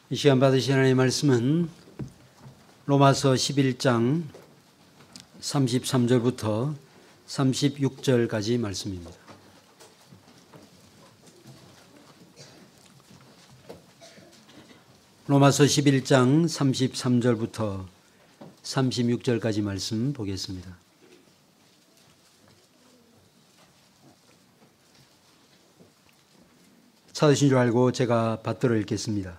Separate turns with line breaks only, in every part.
이 시간 받으신 하나님의 말씀은 로마서 11장 33절부터 36절까지 말씀입니다. 로마서 11장 33절부터 36절까지 말씀 보겠습니다. 찾으신 줄 알고 제가 받들어 읽겠습니다.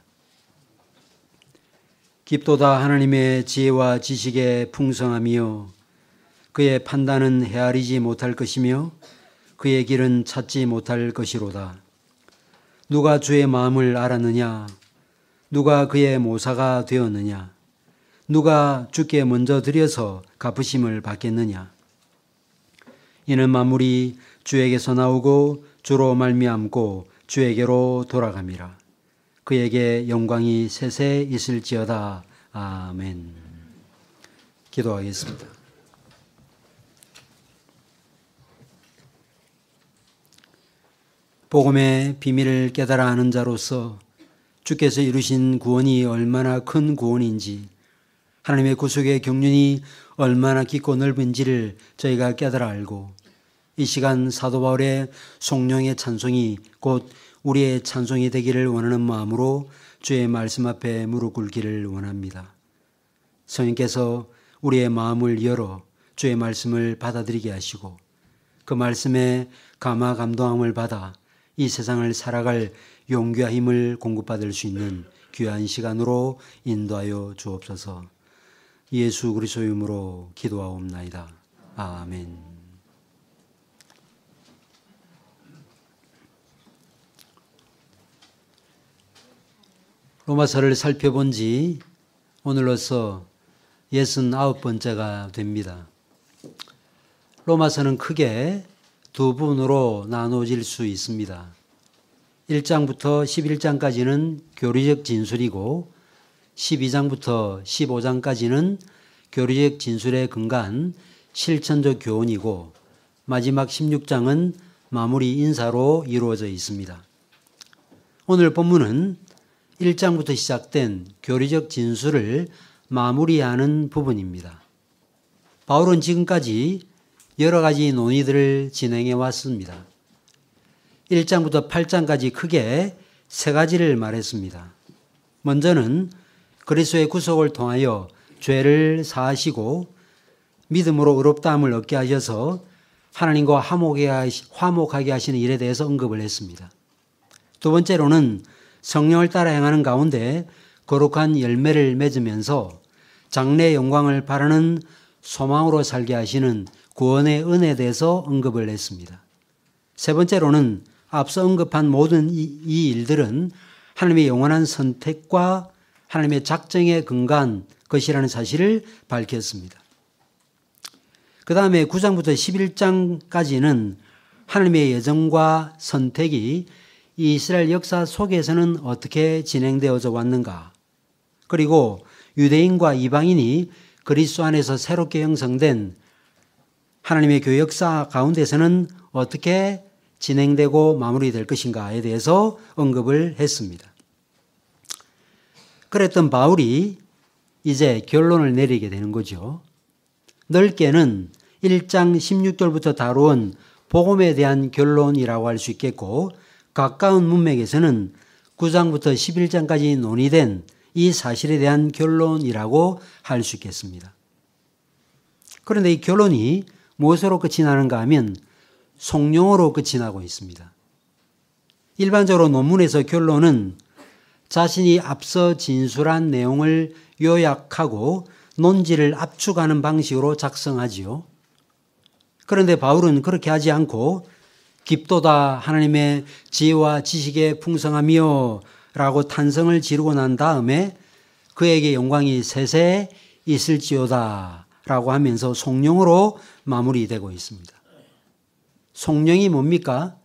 깊도다 하나님의 지혜와 지식의 풍성함이요 그의 판단은 헤아리지 못할 것이며 그의 길은 찾지 못할 것이로다. 누가 주의 마음을 알았느냐? 누가 그의 모사가 되었느냐? 누가 주께 먼저 드려서 갚으심을 받겠느냐? 이는 만물이 주에게서 나오고 주로 말미암고 주에게로 돌아감이라. 그에게 영광이 세세 있을지어다. 아멘. 기도하겠습니다. 복음의 비밀을 깨달아 아는 자로서 주께서 이루신 구원이 얼마나 큰 구원인지, 하나님의 구속의 경륜이 얼마나 깊고 넓은지를 저희가 깨달아 알고, 이 시간 사도 바울의 성령의 찬송이 곧 우리의 찬송이 되기를 원하는 마음으로 주의 말씀 앞에 무릎 꿇기를 원합니다. 성령께서 우리의 마음을 열어 주의 말씀을 받아들이게 하시고 그 말씀에 감화 감동함을 받아 이 세상을 살아갈 용기와 힘을 공급받을 수 있는 귀한 시간으로 인도하여 주옵소서. 예수 그리스도의 이름으로 기도하옵나이다. 아멘. 로마서를 살펴본 지 오늘로서 69번째가 됩니다. 로마서는 크게 두 부분으로 나눠질 수 있습니다. 1장부터 11장까지는 교리적 진술이고 12장부터 15장까지는 교리적 진술에 근거한 실천적 교훈이고 마지막 16장은 마무리 인사로 이루어져 있습니다. 오늘 본문은 1장부터 시작된 교리적 진술을 마무리하는 부분입니다. 바울은 지금까지 여러 가지 논의들을 진행해 왔습니다. 1장부터 8장까지 크게 세 가지를 말했습니다. 먼저는 그리스도의 구속을 통하여 죄를 사하시고 믿음으로 의롭다함을 얻게 하셔서 하나님과 화목하게 하시는 일에 대해서 언급을 했습니다. 두 번째로는 성령을 따라 행하는 가운데 거룩한 열매를 맺으면서 장래의 영광을 바라는 소망으로 살게 하시는 구원의 은혜에 대해서 언급을 했습니다. 세 번째로는 앞서 언급한 모든 이 일들은 하나님의 영원한 선택과 하나님의 작정에 근거한 것이라는 사실을 밝혔습니다. 그 다음에 9장부터 11장까지는 하나님의 예정과 선택이 이스라엘 역사 속에서는 어떻게 진행되어져 왔는가, 그리고 유대인과 이방인이 그리스도 안에서 새롭게 형성된 하나님의 교회 역사 가운데서는 어떻게 진행되고 마무리될 것인가에 대해서 언급을 했습니다. 그랬던 바울이 이제 결론을 내리게 되는 거죠. 넓게는 1장 16절부터 다루은 복음에 대한 결론이라고 할 수 있겠고, 가까운 문맥에서는 9장부터 11장까지 논의된 이 사실에 대한 결론이라고 할 수 있겠습니다. 그런데 이 결론이 무엇으로 끝이 나는가 하면 성령으로 끝이 나고 있습니다. 일반적으로 논문에서 결론은 자신이 앞서 진술한 내용을 요약하고 논지를 압축하는 방식으로 작성하지요. 그런데 바울은 그렇게 하지 않고 깊도다 하나님의 지혜와 지식의 풍성함이요 라고 탄성을 지르고 난 다음에 그에게 영광이 세세 있을지어다 라고 하면서 성령으로 마무리되고 있습니다. 성령이 뭡니까?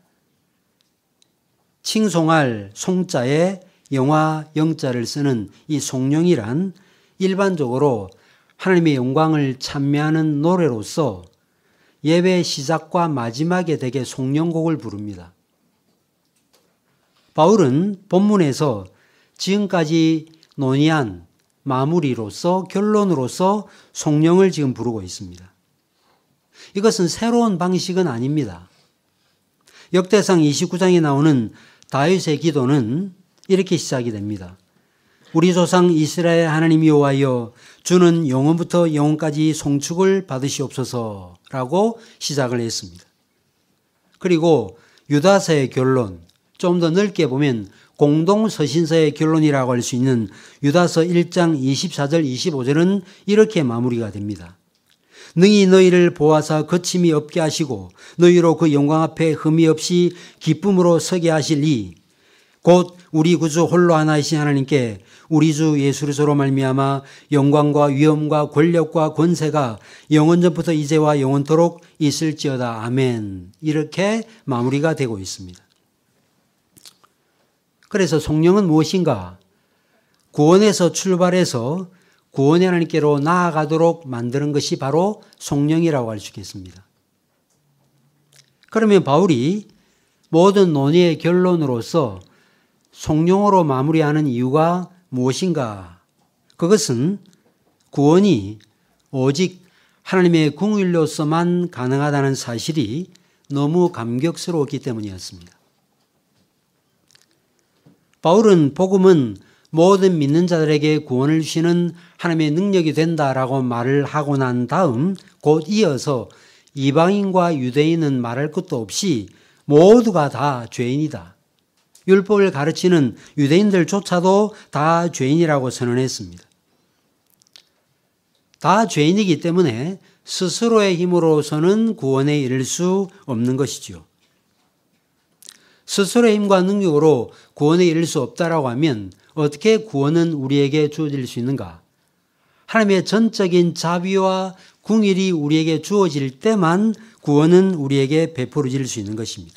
칭송할 송자에 영화 영자를 쓰는 이 성령이란 일반적으로 하나님의 영광을 찬미하는 노래로서 예배 시작과 마지막에 대개 성령곡을 부릅니다. 바울은 본문에서 지금까지 논의한 마무리로서 결론으로서 성령을 지금 부르고 있습니다. 이것은 새로운 방식은 아닙니다. 역대상 29장에 나오는 다윗의 기도는 이렇게 시작이 됩니다. 우리 조상 이스라엘 하나님 여호와여, 주는 영원부터 영원까지 송축을 받으시옵소서라고 시작을 했습니다. 그리고 유다서의 결론, 좀 더 넓게 보면 공동서신서의 결론이라고 할 수 있는 유다서 1장 24절 25절은 이렇게 마무리가 됩니다. 능히 너희를 보아사 거침이 없게 하시고 너희로 그 영광 앞에 흠이 없이 기쁨으로 서게 하시리. 곧 우리 구주 홀로 하나이신 하나님께 우리 주 예수 그리스도로 말미암아 영광과 위엄과 권력과 권세가 영원전부터 이제와 영원토록 있을지어다. 아멘. 이렇게 마무리가 되고 있습니다. 그래서 성령은 무엇인가? 구원에서 출발해서 구원의 하나님께로 나아가도록 만드는 것이 바로 성령이라고 할 수 있겠습니다. 그러면 바울이 모든 논의의 결론으로서 성령으로 마무리하는 이유가 무엇인가? 그것은 구원이 오직 하나님의 긍휼로서만 가능하다는 사실이 너무 감격스러웠기 때문이었습니다. 바울은 복음은 모든 믿는 자들에게 구원을 주시는 하나님의 능력이 된다라고 말을 하고 난 다음 곧 이어서 이방인과 유대인은 말할 것도 없이 모두가 다 죄인이다. 율법을 가르치는 유대인들조차도 다 죄인이라고 선언했습니다. 다 죄인이기 때문에 스스로의 힘으로서는 구원에 이를 수 없는 것이죠. 스스로의 힘과 능력으로 구원에 이를 수 없다라고 하면 어떻게 구원은 우리에게 주어질 수 있는가? 하나님의 전적인 자비와 긍휼이 우리에게 주어질 때만 구원은 우리에게 베풀어질 수 있는 것입니다.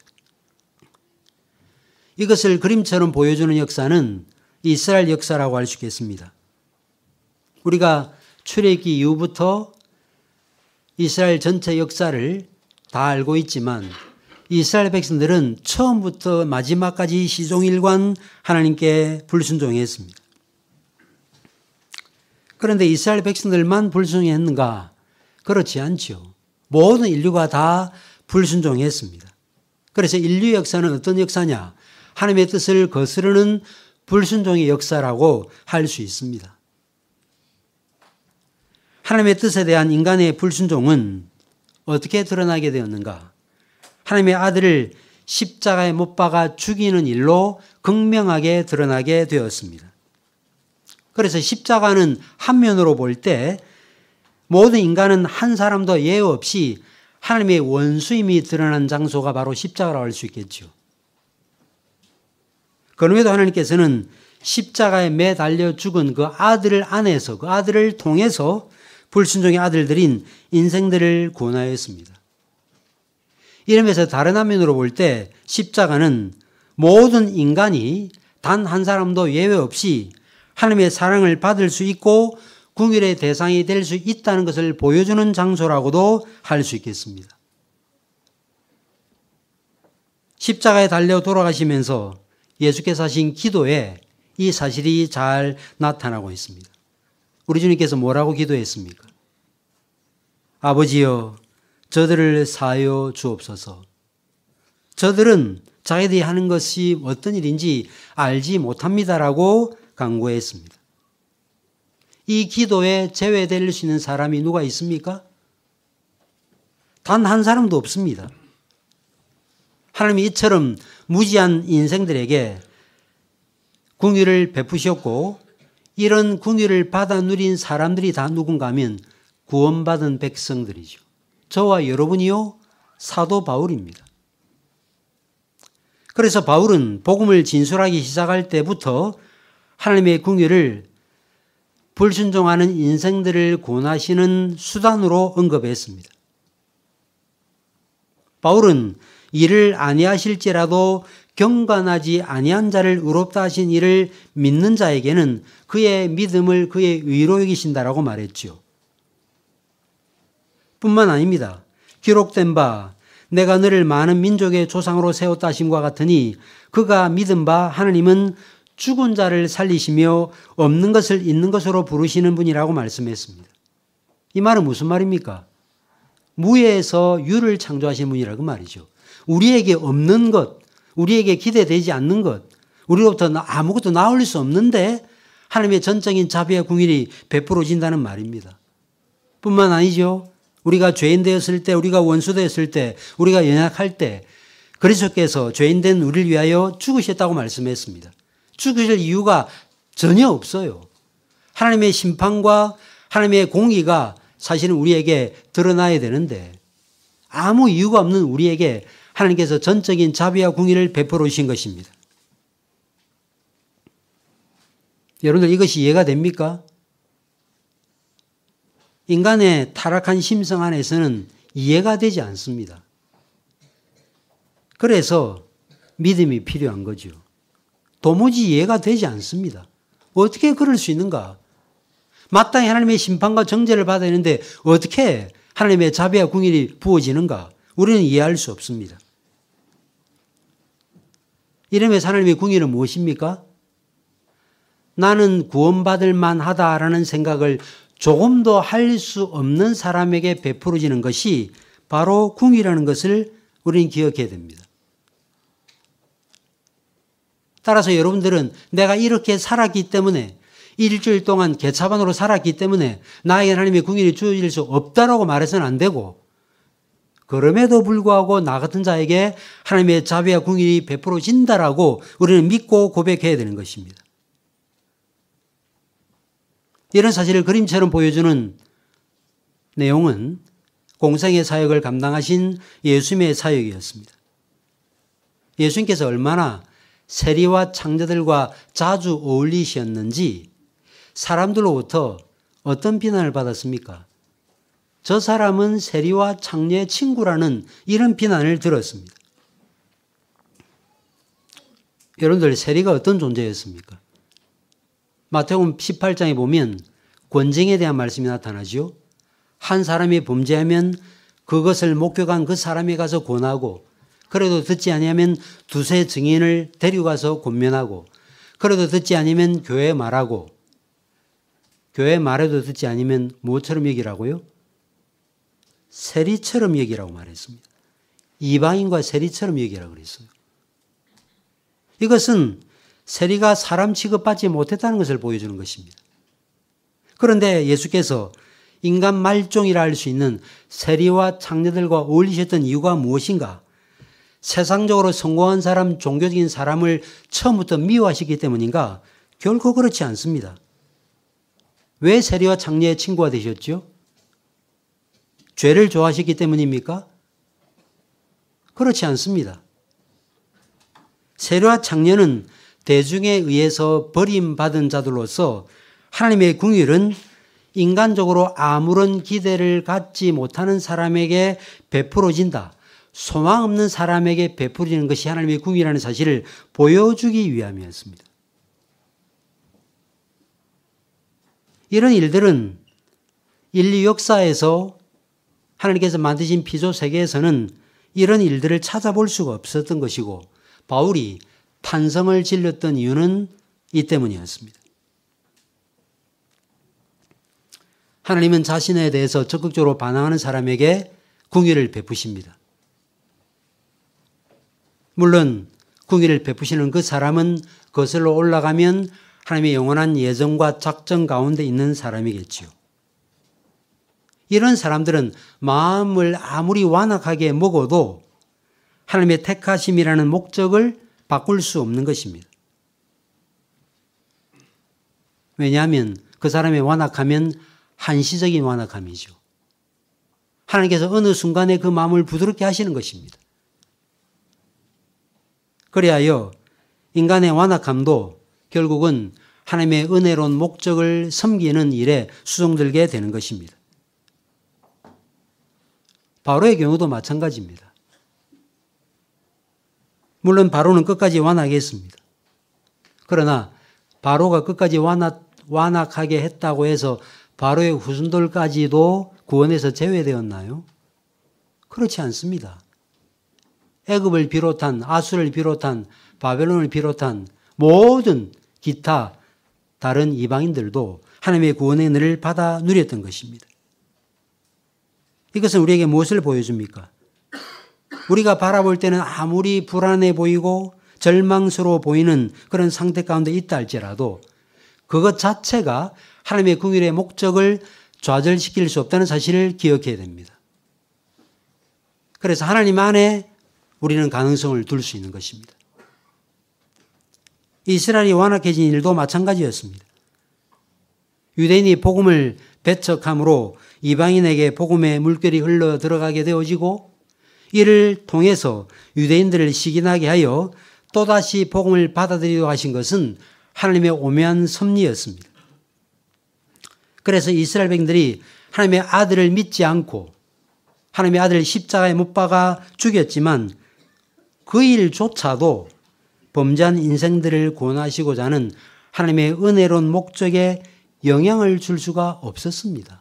이것을 그림처럼 보여주는 역사는 이스라엘 역사라고 할 수 있겠습니다. 우리가 출애굽기 이후부터 이스라엘 전체 역사를 다 알고 있지만 이스라엘 백성들은 처음부터 마지막까지 시종일관 하나님께 불순종했습니다. 그런데 이스라엘 백성들만 불순종했는가? 그렇지 않죠. 모든 인류가 다 불순종했습니다. 그래서 인류 역사는 어떤 역사냐? 하나님의 뜻을 거스르는 불순종의 역사라고 할 수 있습니다. 하나님의 뜻에 대한 인간의 불순종은 어떻게 드러나게 되었는가? 하나님의 아들을 십자가에 못 박아 죽이는 일로 극명하게 드러나게 되었습니다. 그래서 십자가는 한면으로 볼 때 모든 인간은 한 사람도 예외 없이 하나님의 원수임이 드러난 장소가 바로 십자가라고 할 수 있겠죠. 그럼에도 하나님께서는 십자가에 매달려 죽은 그 아들을 안에서 그 아들을 통해서 불순종의 아들들인 인생들을 구원하였습니다. 이러면서 다른 한면으로 볼 때 십자가는 모든 인간이 단 한 사람도 예외 없이 하나님의 사랑을 받을 수 있고 긍휼의 대상이 될 수 있다는 것을 보여주는 장소라고도 할 수 있겠습니다. 십자가에 달려 돌아가시면서 예수께서 하신 기도에 이 사실이 잘 나타나고 있습니다. 우리 주님께서 뭐라고 기도했습니까? 아버지여, 저들을 사하여 주옵소서. 저들은 자기들이 하는 것이 어떤 일인지 알지 못합니다라고 간구했습니다. 이 기도에 제외될 수 있는 사람이 누가 있습니까? 단 한 사람도 없습니다. 하나님이 이처럼 무지한 인생들에게 긍휼을 베푸셨고 이런 긍휼을 받아 누린 사람들이 다 누군가 하면 구원받은 백성들이죠. 저와 여러분이요, 사도 바울입니다. 그래서 바울은 복음을 진술하기 시작할 때부터 하나님의 긍휼을 불순종하는 인생들을 구원하시는 수단으로 언급했습니다. 바울은 이를 아니하실지라도 경건하지 아니한 자를 의롭다 하신 이를 믿는 자에게는 그의 믿음을 그의 의로 여기신다라고 말했죠. 뿐만 아닙니다. 기록된 바 내가 너를 많은 민족의 조상으로 세웠다 하심과 같으니 그가 믿은 바 하나님은 죽은 자를 살리시며 없는 것을 있는 것으로 부르시는 분이라고 말씀했습니다. 이 말은 무슨 말입니까? 무에서 유를 창조하신 분이라고 말이죠. 우리에게 없는 것, 우리에게 기대되지 않는 것, 우리로부터 아무것도 나올 수 없는데 하나님의 전적인 자비와 긍휼이 베풀어진다는 말입니다. 뿐만 아니죠. 우리가 죄인 되었을 때, 우리가 원수 되었을 때, 우리가 연약할 때 그리스도께서 죄인된 우리를 위하여 죽으셨다고 말씀했습니다. 죽으실 이유가 전혀 없어요. 하나님의 심판과 하나님의 공의가 사실은 우리에게 드러나야 되는데 아무 이유가 없는 우리에게 하나님께서 전적인 자비와 긍휼을 베풀어 주신 것입니다. 여러분들 이것이 이해가 됩니까? 인간의 타락한 심성 안에서는 이해가 되지 않습니다. 그래서 믿음이 필요한 거죠. 도무지 이해가 되지 않습니다. 어떻게 그럴 수 있는가? 마땅히 하나님의 심판과 정죄를 받아야 하는데 어떻게 하나님의 자비와 긍휼이 부어지는가? 우리는 이해할 수 없습니다. 이러면서 하나님의 긍휼은 무엇입니까? 나는 구원받을 만하다라는 생각을 조금도 할 수 없는 사람에게 베풀어지는 것이 바로 긍휼이라는 것을 우리는 기억해야 됩니다. 따라서 여러분들은 내가 이렇게 살았기 때문에 일주일 동안 개차반으로 살았기 때문에 나에게 하나님의 긍휼이 주어질 수 없다라고 말해서는 안 되고 그럼에도 불구하고 나 같은 자에게 하나님의 자비와 긍휼이 베풀어진다라고 우리는 믿고 고백해야 되는 것입니다. 이런 사실을 그림처럼 보여주는 내용은 공생의 사역을 감당하신 예수님의 사역이었습니다. 예수님께서 얼마나 세리와 창자들과 자주 어울리셨는지 사람들로부터 어떤 비난을 받았습니까? 저 사람은 세리와 창녀의 친구라는 이런 비난을 들었습니다. 여러분들 세리가 어떤 존재였습니까? 마태복음 18장에 보면 권징에 대한 말씀이 나타나죠. 한 사람이 범죄하면 그것을 목격한 그 사람에 가서 권하고 그래도 듣지 아니하면 두세 증인을 데려가서 권면하고 그래도 듣지 아니면 교회에 말하고 교회에 말해도 듣지 아니면 무엇처럼 여기라고요? 세리처럼 여기라고 말했습니다. 이방인과 세리처럼 여기라고 그랬어요. 이것은 세리가 사람 취급받지 못했다는 것을 보여주는 것입니다. 그런데 예수께서 인간 말종이라 할 수 있는 세리와 창녀들과 어울리셨던 이유가 무엇인가? 세상적으로 성공한 사람, 종교적인 사람을 처음부터 미워하시기 때문인가? 결코 그렇지 않습니다. 왜 세리와 창녀의 친구가 되셨죠? 죄를 좋아하셨기 때문입니까? 그렇지 않습니다. 세리와 창녀는 대중에 의해서 버림받은 자들로서 하나님의 긍휼은 인간적으로 아무런 기대를 갖지 못하는 사람에게 베풀어진다. 소망 없는 사람에게 베풀어지는 것이 하나님의 긍휼이라는 사실을 보여주기 위함이었습니다. 이런 일들은 인류 역사에서 하나님께서 만드신 피조 세계에서는 이런 일들을 찾아볼 수가 없었던 것이고 바울이 탄성을 질렀던 이유는 이 때문이었습니다. 하나님은 자신에 대해서 적극적으로 반항하는 사람에게 긍휼을 베푸십니다. 물론 긍휼을 베푸시는 그 사람은 거슬러 올라가면 하나님의 영원한 예정과 작정 가운데 있는 사람이겠지요. 이런 사람들은 마음을 아무리 완악하게 먹어도 하나님의 택하심이라는 목적을 바꿀 수 없는 것입니다. 왜냐하면 그 사람의 완악함은 한시적인 완악함이죠. 하나님께서 어느 순간에 그 마음을 부드럽게 하시는 것입니다. 그리하여 인간의 완악함도 결국은 하나님의 은혜로운 목적을 섬기는 일에 수종들게 되는 것입니다. 바로의 경우도 마찬가지입니다. 물론 바로는 끝까지 완악했습니다. 그러나 바로가 끝까지 완악하게 했다고 해서 바로의 후손들까지도 구원에서 제외되었나요? 그렇지 않습니다. 애굽을 비롯한 아수를 비롯한 바벨론을 비롯한 모든 기타 다른 이방인들도 하나님의 구원의 은혜를 받아 누렸던 것입니다. 이것은 우리에게 무엇을 보여줍니까? 우리가 바라볼 때는 아무리 불안해 보이고 절망스러워 보이는 그런 상태 가운데 있다 할지라도 그것 자체가 하나님의 긍휼의 목적을 좌절시킬 수 없다는 사실을 기억해야 됩니다. 그래서 하나님 안에 우리는 가능성을 둘 수 있는 것입니다. 이스라엘이 완악해진 일도 마찬가지였습니다. 유대인이 복음을 배척함으로 이방인에게 복음의 물결이 흘러 들어가게 되어지고 이를 통해서 유대인들을 시기나게 하여 또다시 복음을 받아들이도록 하신 것은 하나님의 오묘한 섭리였습니다. 그래서 이스라엘 백성들이 하나님의 아들을 믿지 않고 하나님의 아들을 십자가에 못 박아 죽였지만 그 일조차도 범죄한 인생들을 구원하시고자 하는 하나님의 은혜로운 목적에 영향을 줄 수가 없었습니다.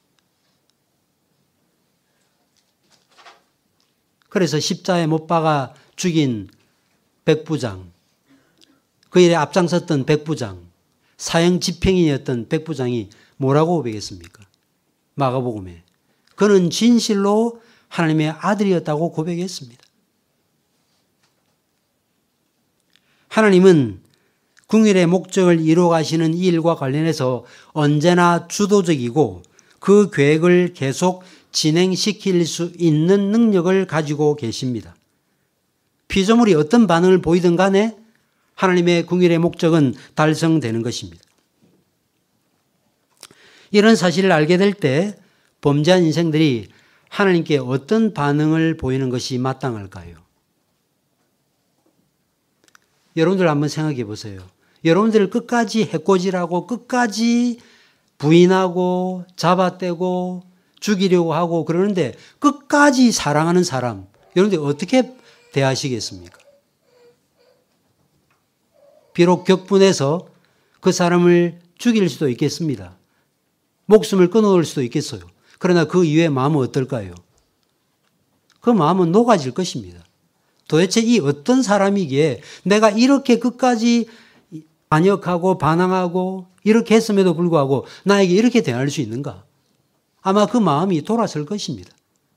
그래서 십자가에 못 박아 죽인 백부장, 그 일에 앞장섰던 백부장, 사형 집행인이었던 백부장이 뭐라고 고백했습니까? 마가복음에. 그는 진실로 하나님의 아들이었다고 고백했습니다. 하나님은 긍휼의 목적을 이루어 가시는 이 일과 관련해서 언제나 주도적이고 그 계획을 계속 진행시킬 수 있는 능력을 가지고 계십니다. 피조물이 어떤 반응을 보이든 간에 하나님의 긍휼의 목적은 달성되는 것입니다. 이런 사실을 알게 될 때 범죄한 인생들이 하나님께 어떤 반응을 보이는 것이 마땅할까요? 여러분들 한번 생각해 보세요. 여러분들 끝까지 해코지라고 끝까지 부인하고 잡아떼고 죽이려고 하고 그러는데 끝까지 사랑하는 사람, 여러분들 어떻게 대하시겠습니까? 비록 격분해서 그 사람을 죽일 수도 있겠습니다. 목숨을 끊어올 수도 있겠어요. 그러나 그 이후의 마음은 어떨까요? 그 마음은 녹아질 것입니다. 도대체 이 어떤 사람이기에 내가 이렇게 끝까지 반역하고 반항하고 이렇게 했음에도 불구하고 나에게 이렇게 대할 수 있는가? 아마 그 마음이 돌아설 것입니다.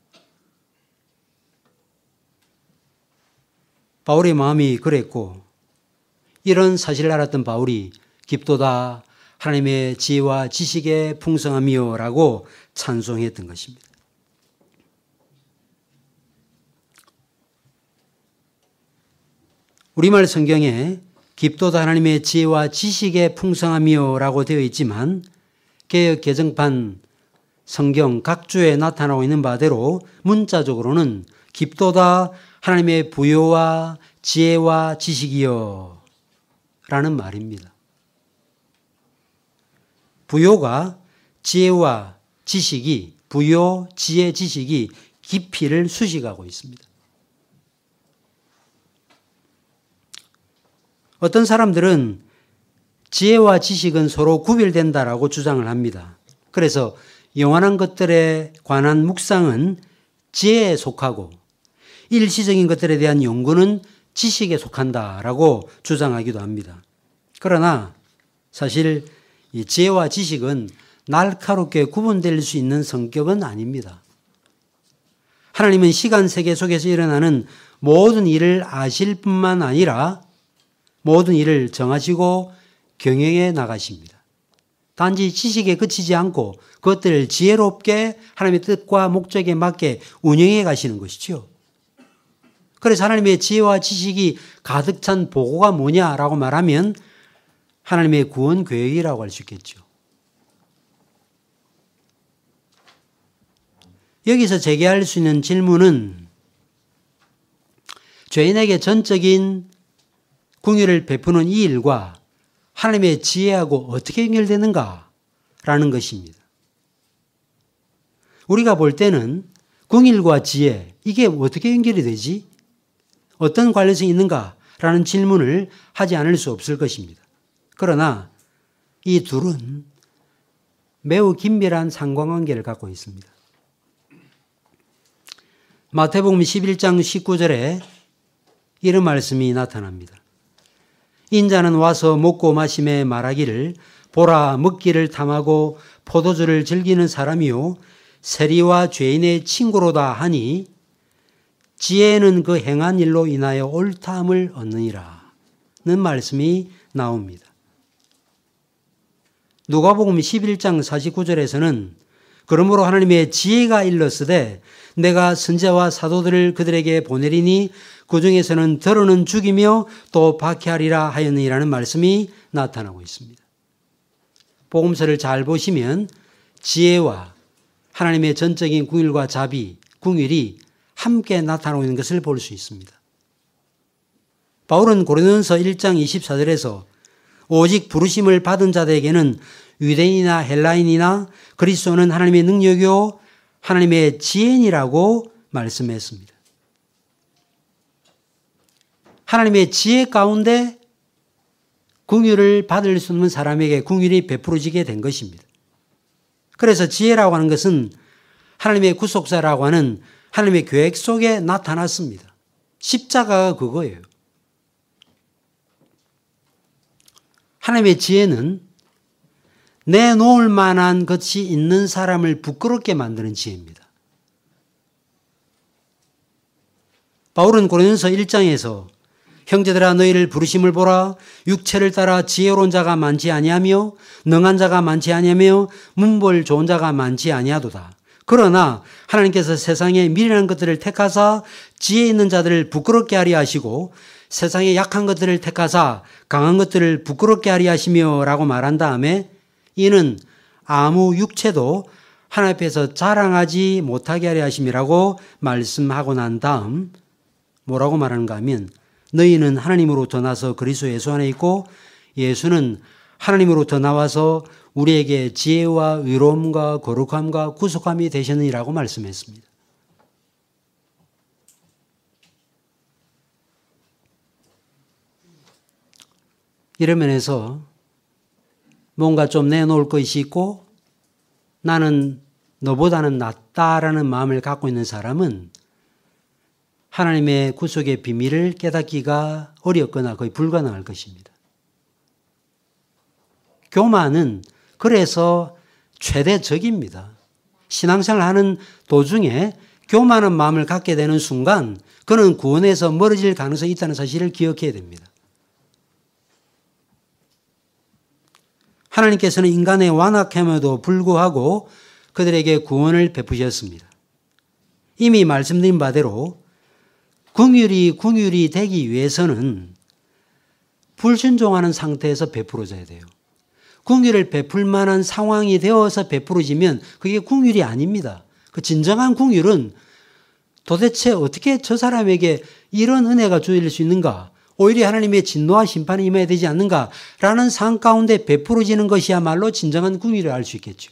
바울의 마음이 그랬고 이런 사실을 알았던 바울이 깊도다 하나님의 지혜와 지식의 풍성함이요라고 찬송했던 것입니다. 우리말 성경에 깊도다 하나님의 지혜와 지식의 풍성함이요라고 되어 있지만 개역 개정판 성경 각주에 나타나고 있는 바대로 문자적으로는 깊도다 하나님의 부요와 지혜와 지식이요 라는 말입니다. 부요가 지혜와 지식이 부요, 지혜, 지식이 깊이를 수식하고 있습니다. 어떤 사람들은 지혜와 지식은 서로 구별된다라고 주장을 합니다. 그래서 영원한 것들에 관한 묵상은 지혜에 속하고 일시적인 것들에 대한 연구는 지식에 속한다라고 주장하기도 합니다. 그러나 사실 이 지혜와 지식은 날카롭게 구분될 수 있는 성격은 아닙니다. 하나님은 시간 세계 속에서 일어나는 모든 일을 아실 뿐만 아니라 모든 일을 정하시고 경영해 나가십니다. 단지 지식에 그치지 않고 그것들을 지혜롭게 하나님의 뜻과 목적에 맞게 운영해 가시는 것이죠. 그래서 하나님의 지혜와 지식이 가득 찬 보고가 뭐냐라고 말하면 하나님의 구원 계획이라고 할 수 있겠죠. 여기서 제기할 수 있는 질문은 죄인에게 전적인 긍휼을 베푸는 이 일과 하나님의 지혜하고 어떻게 연결되는가라는 것입니다. 우리가 볼 때는 긍휼과 지혜, 이게 어떻게 연결이 되지? 어떤 관련성이 있는가라는 질문을 하지 않을 수 없을 것입니다. 그러나 이 둘은 매우 긴밀한 상관관계를 갖고 있습니다. 마태복음 11장 19절에 이런 말씀이 나타납니다. 인자는 와서 먹고 마심에 말하기를 보라 먹기를 탐하고 포도주를 즐기는 사람이요 세리와 죄인의 친구로다 하니 지혜는 그 행한 일로 인하여 옳다함을 얻느니라 는 말씀이 나옵니다. 누가복음 11장 49절에서는 그러므로 하나님의 지혜가 일렀으되 내가 선지자와 사도들을 그들에게 보내리니 그 중에서는 더러는 죽이며 또 박해하리라 하였느니라는 말씀이 나타나고 있습니다. 복음서를 잘 보시면 지혜와 하나님의 전적인 궁율과 자비, 궁율이 함께 나타나고 있는 것을 볼 수 있습니다. 바울은 고린도전서 1장 24절에서 오직 부르심을 받은 자들에게는 유대인이나 헬라인이나 그리스도는 하나님의 능력이요 하나님의 지혜니라고 말씀했습니다. 하나님의 지혜 가운데 궁율을 받을 수 있는 사람에게 궁율이 베풀어지게 된 것입니다. 그래서 지혜라고 하는 것은 하나님의 구속사라고 하는 하나님의 계획 속에 나타났습니다. 십자가가 그거예요. 하나님의 지혜는 내놓을 만한 것이 있는 사람을 부끄럽게 만드는 지혜입니다. 바울은 고린도전서 1장에서 형제들아 너희를 부르심을 보라 육체를 따라 지혜로운 자가 많지 아니하며 능한 자가 많지 아니하며 문벌 좋은 자가 많지 아니하도다. 그러나 하나님께서 세상에 미련한 것들을 택하사 지혜 있는 자들을 부끄럽게 하려 하시고 세상에 약한 것들을 택하사 강한 것들을 부끄럽게 하려 하시며 라고 말한 다음에 이는 아무 육체도 하나님 앞에서 자랑하지 못하게 하려 하심이라고 말씀하고 난 다음 뭐라고 말하는가 하면 너희는 하나님으로부터 나서 그리스도 예수 안에 있고 예수는 하나님으로부터 나와서 우리에게 지혜와 의로움과 거룩함과 구속함이 되셨느니라고 말씀했습니다. 이런 면에서 뭔가 좀 내놓을 것이 있고 나는 너보다는 낫다라는 마음을 갖고 있는 사람은 하나님의 구속의 비밀을 깨닫기가 어렵거나 거의 불가능할 것입니다. 교만은 그래서 최대적입니다. 신앙생활 하는 도중에 교만한 마음을 갖게 되는 순간 그는 구원에서 멀어질 가능성이 있다는 사실을 기억해야 됩니다. 하나님께서는 인간의 완악함에도 불구하고 그들에게 구원을 베푸셨습니다. 이미 말씀드린 바대로 궁율이 되기 위해서는 불순종하는 상태에서 베풀어져야 돼요. 궁율을 베풀 만한 상황이 되어서 베풀어지면 그게 궁율이 아닙니다. 그 진정한 궁율은 도대체 어떻게 저 사람에게 이런 은혜가 주어질 수 있는가? 오히려 하나님의 진노와 심판이 임해야 되지 않는가라는 상황 가운데 베풀어지는 것이야말로 진정한 궁율을 알 수 있겠죠.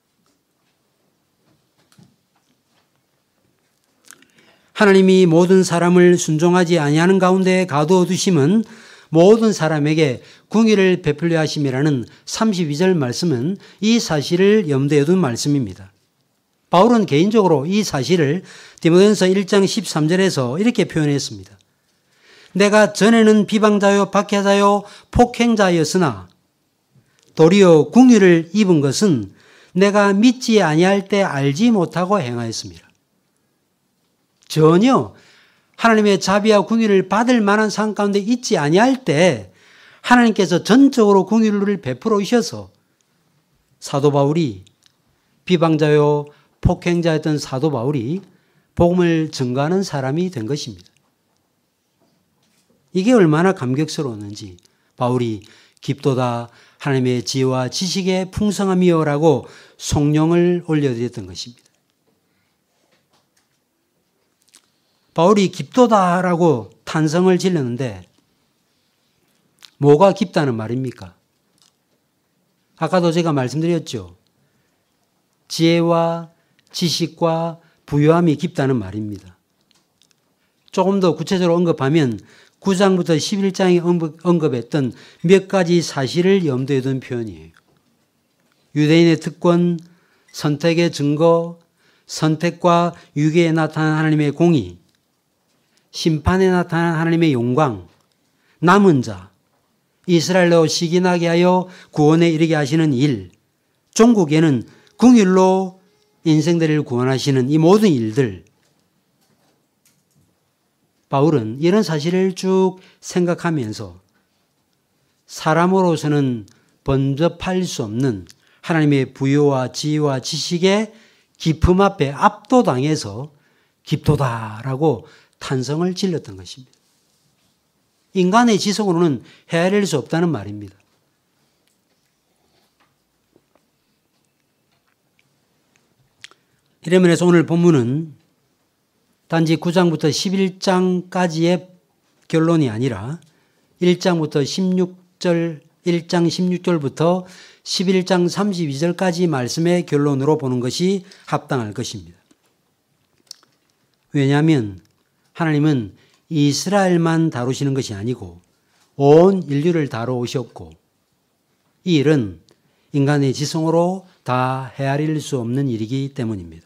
하나님이 모든 사람을 순종하지 아니하는 가운데 가두어 두심은 모든 사람에게 궁율을 베풀려 하심이라는 32절 말씀은 이 사실을 염두에 둔 말씀입니다. 바울은 개인적으로 이 사실을 디모데전서 1장 13절에서 이렇게 표현했습니다. 내가 전에는 비방자요 박해자요 폭행자였으나 도리어 궁율을 입은 것은 내가 믿지 아니할 때 알지 못하고 행하였습니다. 전혀 하나님의 자비와 궁율을 받을 만한 상황 가운데 있지 아니할 때 하나님께서 전적으로 궁율을 베풀어 오셔서 사도 바울이 비방자요 폭행자였던 사도 바울이 복음을 전가하는 사람이 된 것입니다. 이게 얼마나 감격스러웠는지 바울이 깊도다 하나님의 지혜와 지식의 풍성함이여라고 성령을 올려드렸던 것입니다. 바울이 깊도다라고 탄성을 질렀는데 뭐가 깊다는 말입니까? 아까도 제가 말씀드렸죠. 지혜와 지식과 부유함이 깊다는 말입니다. 조금 더 구체적으로 언급하면 9장부터 11장에 언급했던 몇 가지 사실을 염두에 둔 표현이에요. 유대인의 특권, 선택의 증거, 선택과 유괴에 나타난 하나님의 공의, 심판에 나타난 하나님의 영광, 남은 자, 이스라엘로 시기나게 하여 구원에 이르게 하시는 일, 종국에는 궁일로 인생들을 구원하시는 이 모든 일들, 바울은 이런 사실을 쭉 생각하면서 사람으로서는 범접할 수 없는 하나님의 부여와 지혜와 지식의 기품 앞에 압도당해서 깊도다라고 탄성을 질렀던 것입니다. 인간의 지성으로는 헤아릴 수 없다는 말입니다. 이런 면에서 오늘 본문은 단지 9장부터 11장까지의 결론이 아니라 1장부터 16절, 1장 16절부터 11장 32절까지 말씀의 결론으로 보는 것이 합당할 것입니다. 왜냐하면 하나님은 이스라엘만 다루시는 것이 아니고 온 인류를 다루셨고 이 일은 인간의 지성으로 다 헤아릴 수 없는 일이기 때문입니다.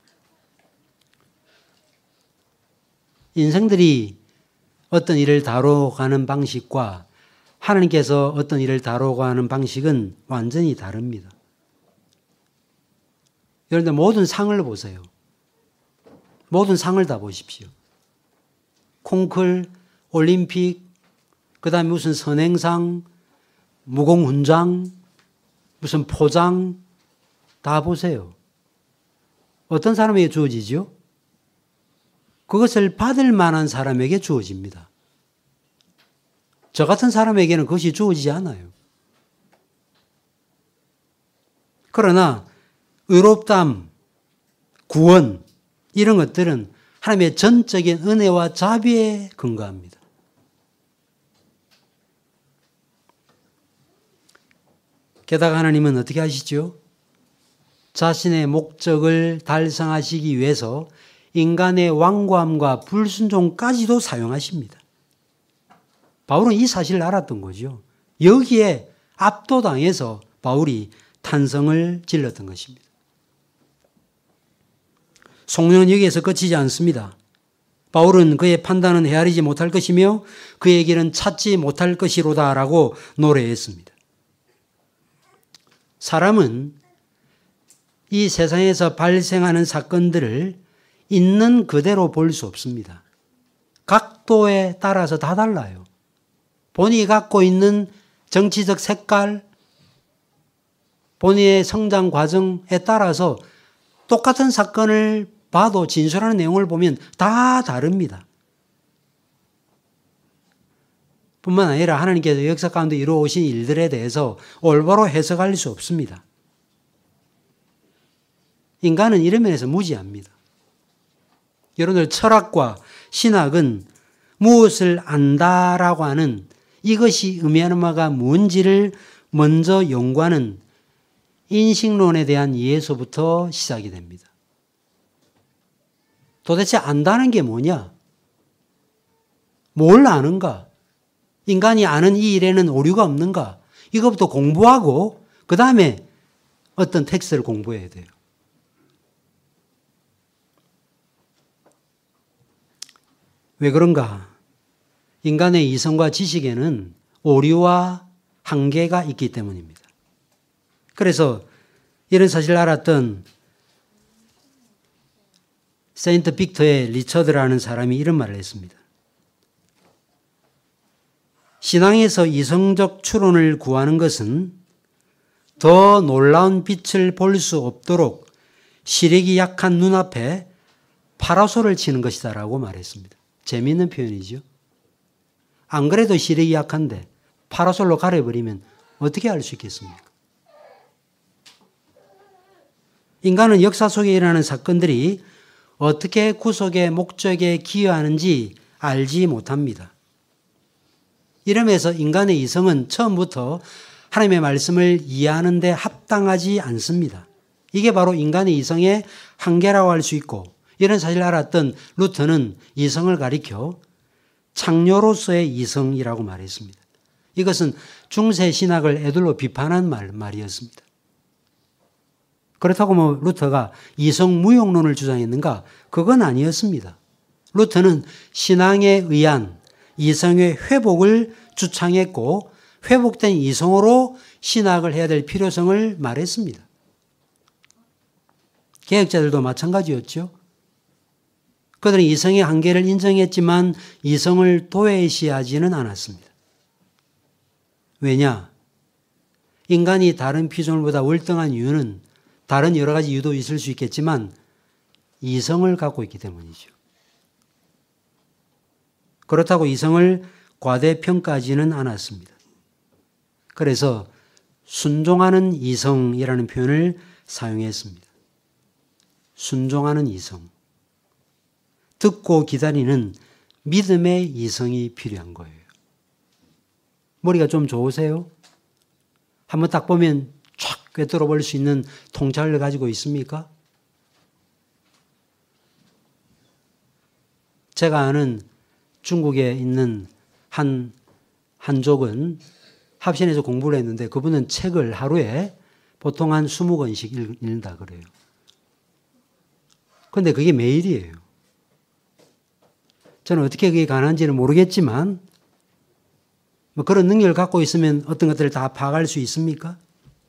인생들이 어떤 일을 다뤄가는 방식과 하나님께서 어떤 일을 다뤄가는 방식은 완전히 다릅니다. 여러분들 모든 상을 보세요. 모든 상을 다 보십시오. 콩쿨, 올림픽, 그 다음에 무슨 선행상, 무공훈장, 무슨 포장 다 보세요. 어떤 사람에게 주어지죠? 그것을 받을 만한 사람에게 주어집니다. 저 같은 사람에게는 그것이 주어지지 않아요. 그러나 의롭담, 구원 이런 것들은 하나님의 전적인 은혜와 자비에 근거합니다. 게다가 하나님은 어떻게 하시죠? 자신의 목적을 달성하시기 위해서 인간의 완고함과 불순종까지도 사용하십니다. 바울은 이 사실을 알았던 거죠. 여기에 압도당해서 바울이 탄성을 질렀던 것입니다. 성령은 여기에서 그치지 않습니다. 바울은 그의 판단은 헤아리지 못할 것이며 그의 길은 찾지 못할 것이로다라고 노래했습니다. 사람은 이 세상에서 발생하는 사건들을 있는 그대로 볼 수 없습니다. 각도에 따라서 다 달라요. 본인이 갖고 있는 정치적 색깔, 본인의 성장 과정에 따라서 똑같은 사건을 봐도 진술하는 내용을 보면 다 다릅니다. 뿐만 아니라 하나님께서 역사 가운데 이루어오신 일들에 대해서 올바로 해석할 수 없습니다. 인간은 이런 면에서 무지합니다. 여러분들 철학과 신학은 무엇을 안다라고 하는 이것이 의미하는 바가 뭔지를 먼저 연구하는 인식론에 대한 이해에서부터 시작이 됩니다. 도대체 안다는 게 뭐냐? 뭘 아는가? 인간이 아는 이 일에는 오류가 없는가? 이것부터 공부하고 그 다음에 어떤 텍스트를 공부해야 돼요. 왜 그런가? 인간의 이성과 지식에는 오류와 한계가 있기 때문입니다. 그래서 이런 사실을 알았던 세인트 빅터의 리처드라는 사람이 이런 말을 했습니다. 신앙에서 이성적 추론을 구하는 것은 더 놀라운 빛을 볼 수 없도록 시력이 약한 눈앞에 파라솔을 치는 것이다라고 말했습니다. 재미있는 표현이죠. 안 그래도 시력이 약한데 파라솔로 가려버리면 어떻게 알 수 있겠습니까? 인간은 역사 속에 일어나는 사건들이 어떻게 구속의 목적에 기여하는지 알지 못합니다. 이러면서 인간의 이성은 처음부터 하나님의 말씀을 이해하는 데 합당하지 않습니다. 이게 바로 인간의 이성의 한계라고 할 수 있고 이런 사실을 알았던 루터는 이성을 가리켜 창녀로서의 이성이라고 말했습니다. 이것은 중세 신학을 애들로 비판한 말이었습니다. 그렇다고 뭐 루터가 이성 무용론을 주장했는가? 그건 아니었습니다. 루터는 신앙에 의한 이성의 회복을 주창했고 회복된 이성으로 신학을 해야 될 필요성을 말했습니다. 개혁자들도 마찬가지였죠. 그들은 이성의 한계를 인정했지만 이성을 도외시하지는 않았습니다. 왜냐? 인간이 다른 피조물보다 월등한 이유는 다른 여러 가지 이유도 있을 수 있겠지만 이성을 갖고 있기 때문이죠. 그렇다고 이성을 과대평가하지는 않았습니다. 그래서 순종하는 이성이라는 표현을 사용했습니다. 순종하는 이성. 듣고 기다리는 믿음의 이성이 필요한 거예요. 머리가 좀 좋으세요? 한번 딱 보면 쫙 꿰뚫어 볼 수 있는 통찰을 가지고 있습니까? 제가 아는 중국에 있는 한족은 합신에서 공부를 했는데 그분은 책을 하루에 보통 한 20권씩 읽는다 그래요. 그런데 그게 매일이에요. 저는 어떻게 그게 가능한지는 모르겠지만 뭐 그런 능력을 갖고 있으면 어떤 것들을 다 파악할 수 있습니까?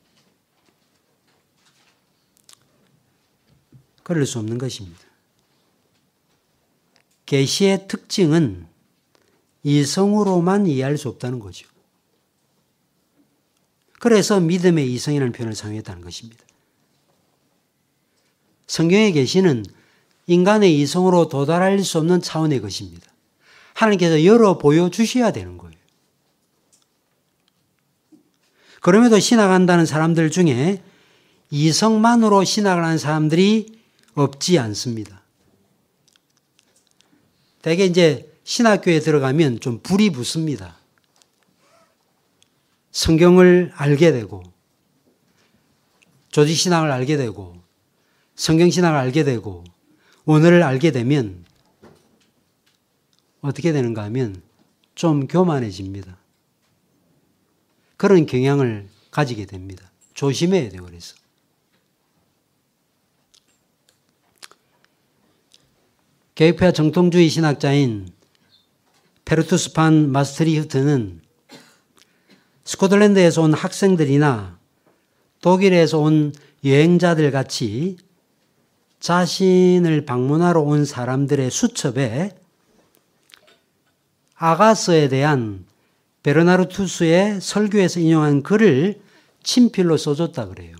그럴 수 없는 것입니다. 계시의 특징은 이성으로만 이해할 수 없다는 거죠. 그래서 믿음의 이성이라는 표현을 사용했다는 것입니다. 성경의 계시는 인간의 이성으로 도달할 수 없는 차원의 것입니다. 하나님께서 열어 보여주셔야 되는 거예요. 그럼에도 신학한다는 사람들 중에 이성만으로 신학을 하는 사람들이 없지 않습니다. 대개 이제 신학교에 들어가면 좀 불이 붙습니다. 성경을 알게 되고, 조직신학을 알게 되고, 성경신학을 알게 되고, 원어를 알게 되면 어떻게 되는가 하면 좀 교만해집니다. 그런 경향을 가지게 됩니다. 조심해야 돼요, 그래서. 개혁파 정통주의 신학자인 페르투스 판 마스트리흐트는 스코틀랜드에서 온 학생들이나 독일에서 온 여행자들 같이 자신을 방문하러 온 사람들의 수첩에 아가서에 대한 베르나르투스의 설교에서 인용한 글을 친필로 써줬다 그래요.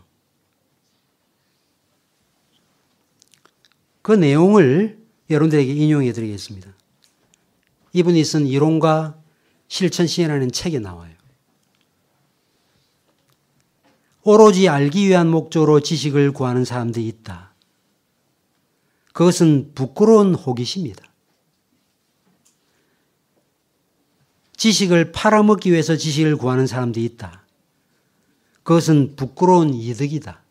그 내용을 여러분들에게 인용해 드리겠습니다. 이분이 쓴 이론과 실천시이라는 책에 나와요. 오로지 알기 위한 목적으로 지식을 구하는 사람들이 있다. 그것은 부끄러운 호기심이다. 지식을 팔아먹기 위해서 지식을 구하는 사람들이 있다. 그것은 부끄러운 이득이다.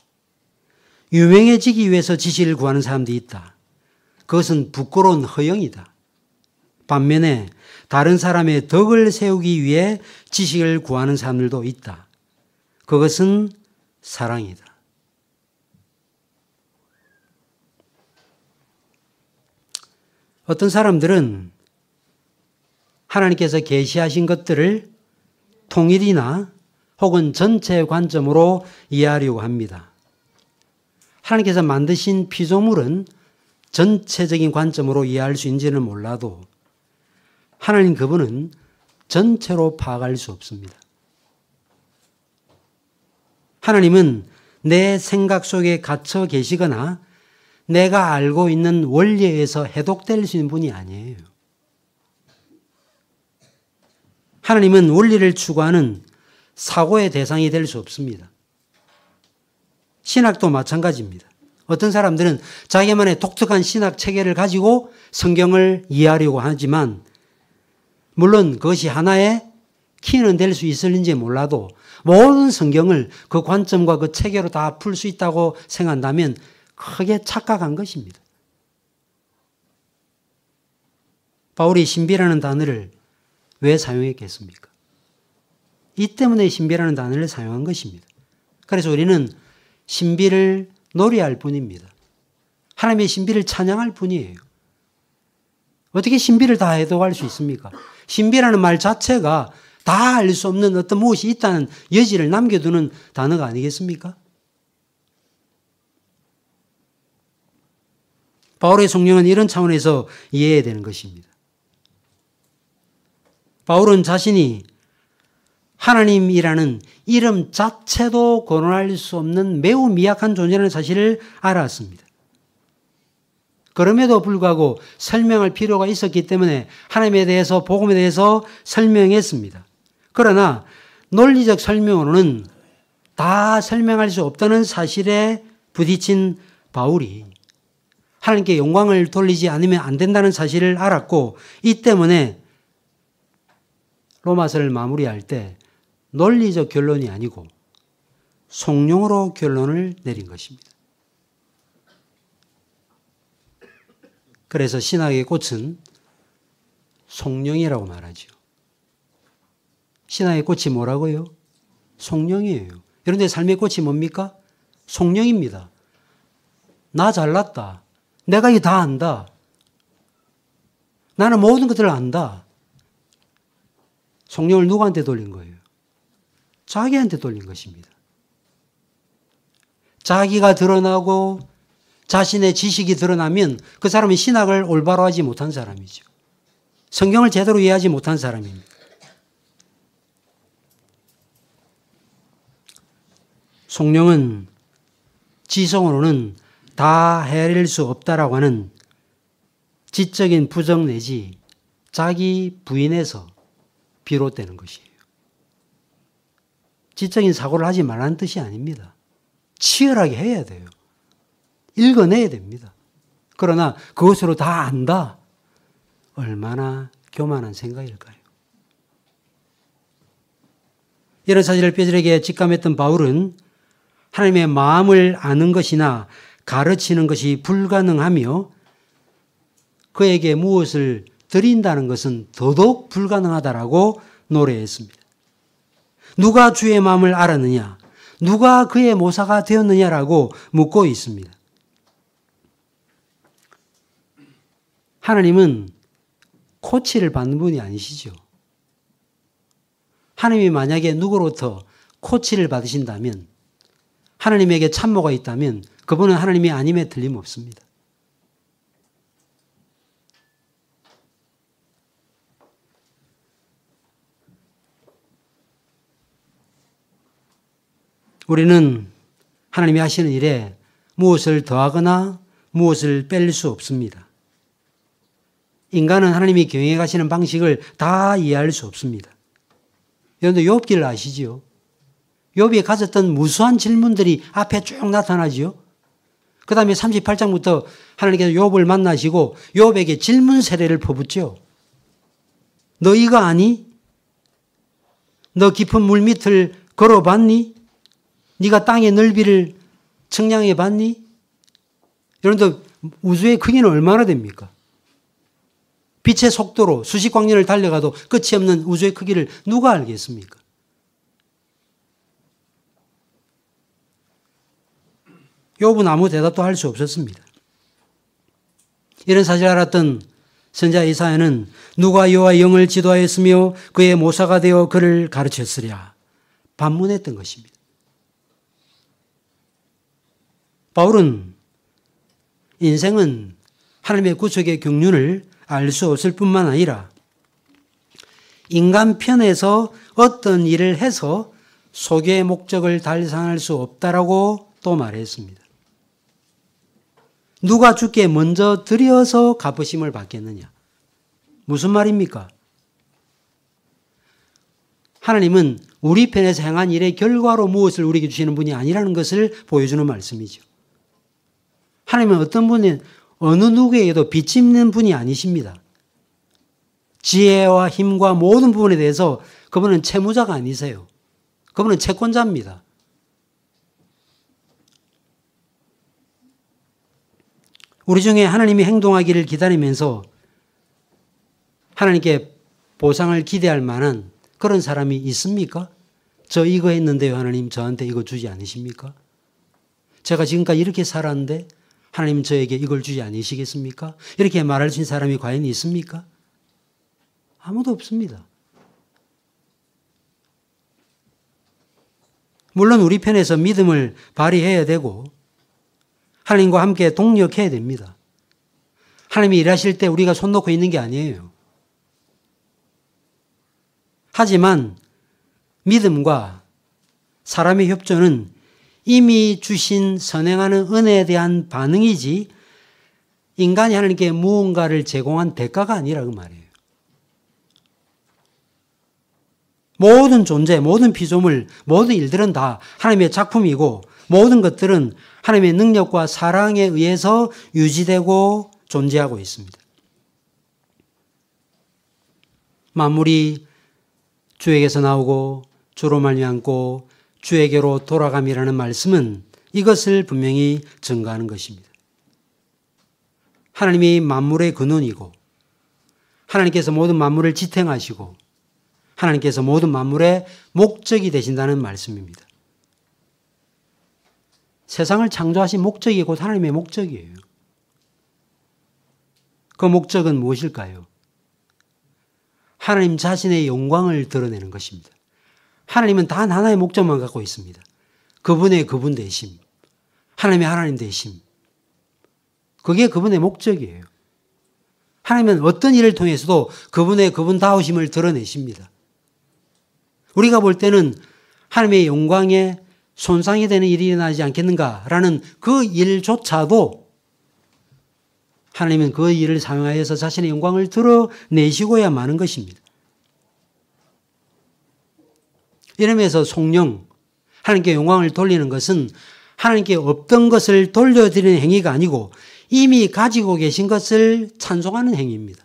유명해지기 위해서 지식을 구하는 사람들이 있다. 그것은 부끄러운 허영이다. 반면에 다른 사람의 덕을 세우기 위해 지식을 구하는 사람들도 있다. 그것은 사랑이다. 어떤 사람들은 하나님께서 계시하신 것들을 통일이나 혹은 전체 관점으로 이해하려고 합니다. 하나님께서 만드신 피조물은 전체적인 관점으로 이해할 수 있는지는 몰라도 하나님 그분은 전체로 파악할 수 없습니다. 하나님은 내 생각 속에 갇혀 계시거나 내가 알고 있는 원리에서 해독될 수 있는 분이 아니에요. 하나님은 원리를 추구하는 사고의 대상이 될 수 없습니다. 신학도 마찬가지입니다. 어떤 사람들은 자기만의 독특한 신학 체계를 가지고 성경을 이해하려고 하지만 물론 그것이 하나의 키는 될 수 있을지 몰라도 모든 성경을 그 관점과 그 체계로 다 풀 수 있다고 생각한다면 크게 착각한 것입니다. 바울이 신비라는 단어를 왜 사용했겠습니까? 이 때문에 신비라는 단어를 사용한 것입니다. 그래서 우리는 신비를 노래할 뿐입니다. 하나님의 신비를 찬양할 뿐이에요. 어떻게 신비를 다 해독할 수 있습니까? 신비라는 말 자체가 다 알 수 없는 어떤 무엇이 있다는 여지를 남겨두는 단어가 아니겠습니까? 바울의 성령은 이런 차원에서 이해해야 되는 것입니다. 바울은 자신이 하나님이라는 이름 자체도 거론할 수 없는 매우 미약한 존재라는 사실을 알았습니다. 그럼에도 불구하고 설명할 필요가 있었기 때문에 하나님에 대해서, 복음에 대해서 설명했습니다. 그러나 논리적 설명으로는 다 설명할 수 없다는 사실에 부딪힌 바울이 하나님께 영광을 돌리지 않으면 안 된다는 사실을 알았고, 이 때문에 로마서를 마무리할 때 논리적 결론이 아니고 성령으로 결론을 내린 것입니다. 그래서 신학의 꽃은 성령이라고 말하죠. 신학의 꽃이 뭐라고요? 성령이에요. 여러분들 삶의 꽃이 뭡니까? 성령입니다. 나 잘났다. 내가 이거 다 안다. 나는 모든 것들을 안다. 성령을 누구한테 돌린 거예요? 자기한테 돌린 것입니다. 자기가 드러나고 자신의 지식이 드러나면 그 사람은 신학을 올바로 하지 못한 사람이죠. 성경을 제대로 이해하지 못한 사람입니다. 성령은 지성으로는 다 헤아릴 수 없다라고 하는 지적인 부정 내지 자기 부인에서 비롯되는 것이에요. 지적인 사고를 하지 말라는 뜻이 아닙니다. 치열하게 해야 돼요. 읽어내야 됩니다. 그러나 그것으로 다 안다. 얼마나 교만한 생각일까요? 이런 사실을 뼈저리게 직감했던 바울은 하나님의 마음을 아는 것이나 가르치는 것이 불가능하며 그에게 무엇을 드린다는 것은 더더욱 불가능하다라고 노래했습니다. 누가 주의 마음을 알았느냐? 누가 그의 모사가 되었느냐라고 묻고 있습니다. 하나님은 코치를 받는 분이 아니시죠. 하나님이 만약에 누구로부터 코치를 받으신다면, 하나님에게 참모가 있다면 그분은 하나님이 아님에 틀림없습니다. 우리는 하나님이 하시는 일에 무엇을 더하거나 무엇을 뺄 수 없습니다. 인간은 하나님이 경영해 가시는 방식을 다 이해할 수 없습니다. 여러분들 욥기를 아시지요? 욥이 가졌던 무수한 질문들이 앞에 쭉 나타나지요. 그 다음에 38장부터 하나님께서 욥을 만나시고 욥에게 질문 세례를 퍼붓죠. 너 이거 아니? 너 깊은 물밑을 걸어봤니? 네가 땅의 넓이를 측량해 봤니? 여러분들 우주의 크기는 얼마나 됩니까? 빛의 속도로 수십 광년을 달려가도 끝이 없는 우주의 크기를 누가 알겠습니까? 욥은 아무 대답도 할 수 없었습니다. 이런 사실을 알았던 선지자 이사야는 누가 여호와의 영을 지도하였으며 그의 모사가 되어 그를 가르쳤으랴 반문했던 것입니다. 바울은 인생은 하나님의 구속의 경륜을 알 수 없을 뿐만 아니라 인간 편에서 어떤 일을 해서 소교의 목적을 달성할 수 없다라고 또 말했습니다. 누가 주께 먼저 드려서 갚으심을 받겠느냐? 무슨 말입니까? 하나님은 우리 편에서 행한 일의 결과로 무엇을 우리에게 주시는 분이 아니라는 것을 보여주는 말씀이죠. 하나님은 어떤 분이 어느 누구에게도 빚짓는 분이 아니십니다. 지혜와 힘과 모든 부분에 대해서 그분은 채무자가 아니세요. 그분은 채권자입니다. 우리 중에 하나님이 행동하기를 기다리면서 하나님께 보상을 기대할 만한 그런 사람이 있습니까? 저 이거 했는데요, 하나님 저한테 이거 주지 않으십니까? 제가 지금까지 이렇게 살았는데 하나님 저에게 이걸 주지 않으시겠습니까? 이렇게 말할 수 있는 사람이 과연 있습니까? 아무도 없습니다. 물론 우리 편에서 믿음을 발휘해야 되고 하나님과 함께 동력해야 됩니다. 하나님이 일하실 때 우리가 손 놓고 있는 게 아니에요. 하지만 믿음과 사람의 협조는 이미 주신 선행하는 은혜에 대한 반응이지 인간이 하나님께 무언가를 제공한 대가가 아니라 그 말이에요. 모든 존재, 모든 피조물, 모든 일들은 다 하나님의 작품이고 모든 것들은 하나님의 능력과 사랑에 의해서 유지되고 존재하고 있습니다. 만물이 주에게서 나오고 주로 말미암고 주에게로 돌아감이라는 말씀은 이것을 분명히 증거하는 것입니다. 하나님이 만물의 근원이고 하나님께서 모든 만물을 지탱하시고 하나님께서 모든 만물의 목적이 되신다는 말씀입니다. 세상을 창조하신 목적이 곧 하나님의 목적이에요. 그 목적은 무엇일까요? 하나님 자신의 영광을 드러내는 것입니다. 하나님은 단 하나의 목적만 갖고 있습니다. 그분의 그분 되심, 하나님의 하나님 되심. 그게 그분의 목적이에요. 하나님은 어떤 일을 통해서도 그분의 그분다우심을 드러내십니다. 우리가 볼 때는 하나님의 영광에 손상이 되는 일이 일어나지 않겠는가라는 그 일조차도 하나님은 그 일을 사용하여서 자신의 영광을 드러내시고야 마는 것입니다. 이러면서 성령, 하나님께 영광을 돌리는 것은 하나님께 없던 것을 돌려드리는 행위가 아니고 이미 가지고 계신 것을 찬송하는 행위입니다.